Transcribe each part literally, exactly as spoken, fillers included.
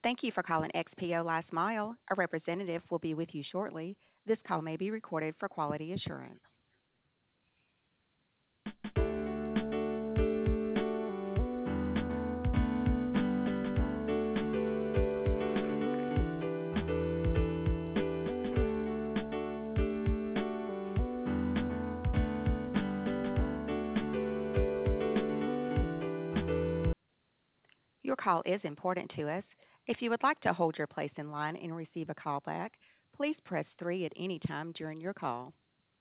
Thank you for calling X P O Last Mile. A representative will be with you shortly. This call may be recorded for quality assurance. Your call is important to us. If you would like to hold your place in line and receive a call back, please press three at any time during your call.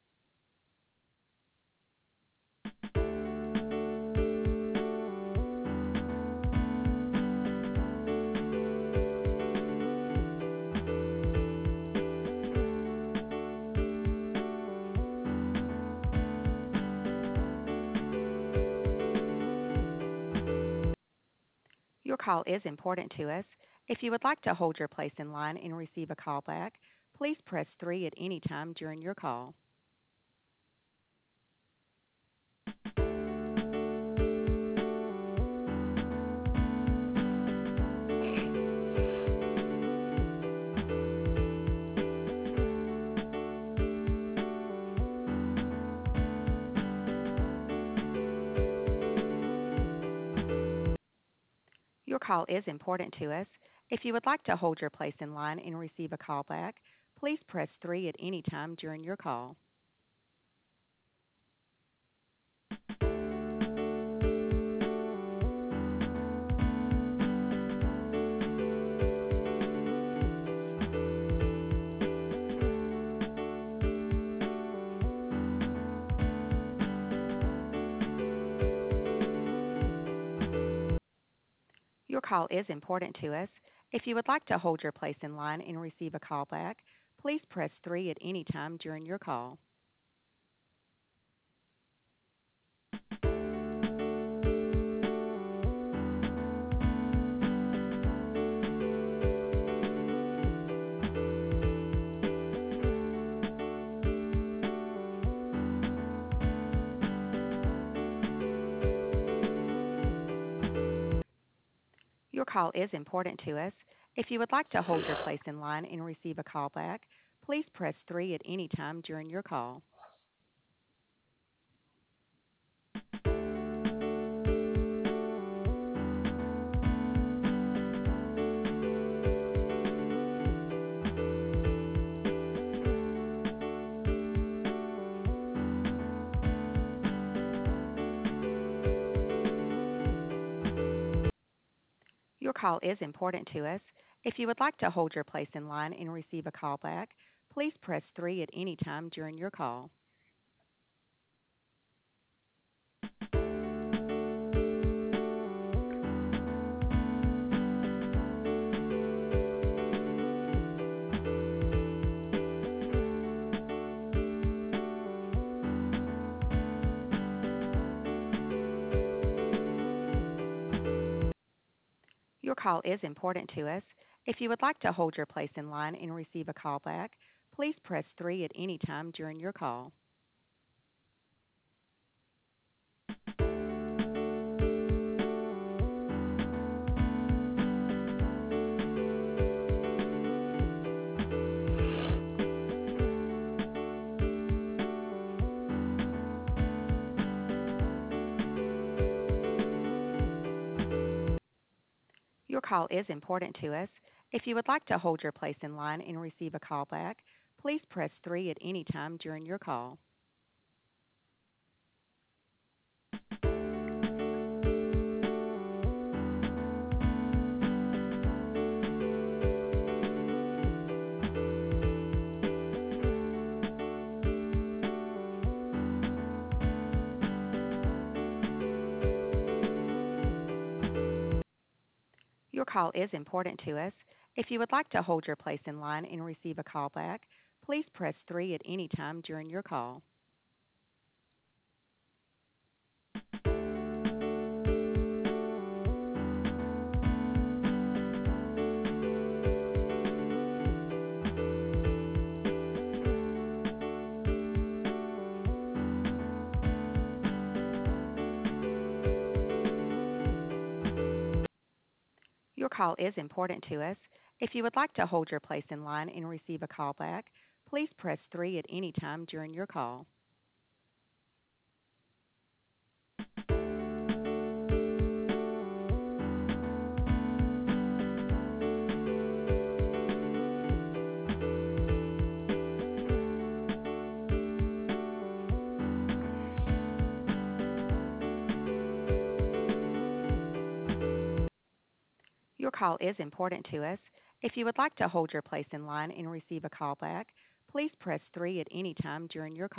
Your call is important to us. If you would like to hold your place in line and receive a call back, please press three at any time during your call. Your call is important to us. If you would like to hold your place in line and receive a call back, please press three at any time during your call. Your call is important to us. If you would like to hold your place in line and receive a call back, please press three at any time during your call. Your call is important to us. If you would like to hold your place in line and receive a call back, please press three at any time during your call. Your call is important to us. If you would like to hold your place in line and receive a call back, please press three at any time during your call. Your call is important to us. If you would like to hold your place in line and receive a call back, please press three at any time during your call. Your call is important to us. If you would like to hold your place in line and receive a call back, please press three at any time during your call. Your call is important to us. If you would like to hold your place in line and receive a call back, please press three at any time during your call. Your call is important to us. If you would like to hold your place in line and receive a call back, please press three at any time during your call. Your call is important to us. If you would like to hold your place in line and receive a call back, please press three at any time during your call.